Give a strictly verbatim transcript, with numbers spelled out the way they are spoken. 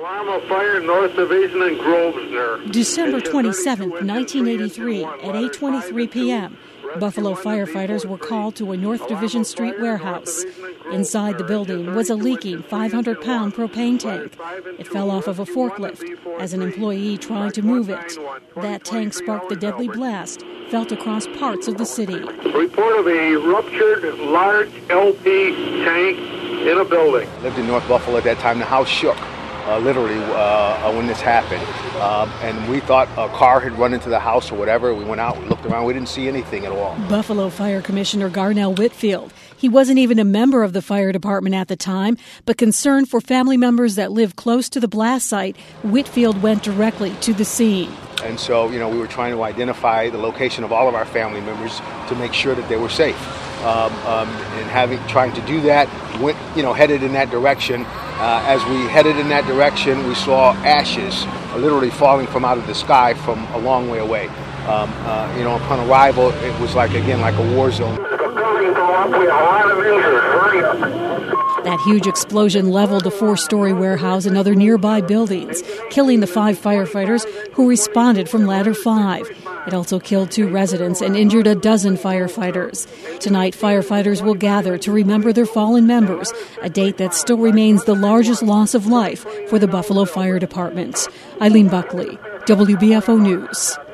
Alarm of fire, North Division and Grosvenor. December twenty-seventh, nineteen eighty-three, at eight twenty-three p.m., Buffalo firefighters were called to a North Division Street warehouse. Inside the building was a leaking five hundred pound propane tank. It fell off of a forklift as an employee tried to move it. That tank sparked the deadly blast, felt across parts of the city. Report of a ruptured large L P tank in a building. I lived in North Buffalo at that time. The house shook. Uh, literally, uh, when this happened. Uh, and we thought a car had run into the house or whatever. We went out, we looked around, we didn't see anything at all. Buffalo Fire Commissioner Garnell Whitfield. He wasn't even a member of the fire department at the time, but concerned for family members that live close to the blast site, Whitfield went directly to the scene. And so, you know, we were trying to identify the location of all of our family members to make sure that they were safe. Um, um, and having trying to do that, went, you know, headed in that direction. Uh, as we headed in that direction, we saw ashes literally falling from out of the sky from a long way away. Um, uh, you know, upon arrival, it was like, again, like a war zone. That huge explosion leveled a four-story warehouse and other nearby buildings, killing the five firefighters who responded from Ladder five. It also killed two residents and injured a dozen firefighters. Tonight, firefighters will gather to remember their fallen members, a date that still remains the largest loss of life for the Buffalo Fire Department. Eileen Buckley, W B F O News.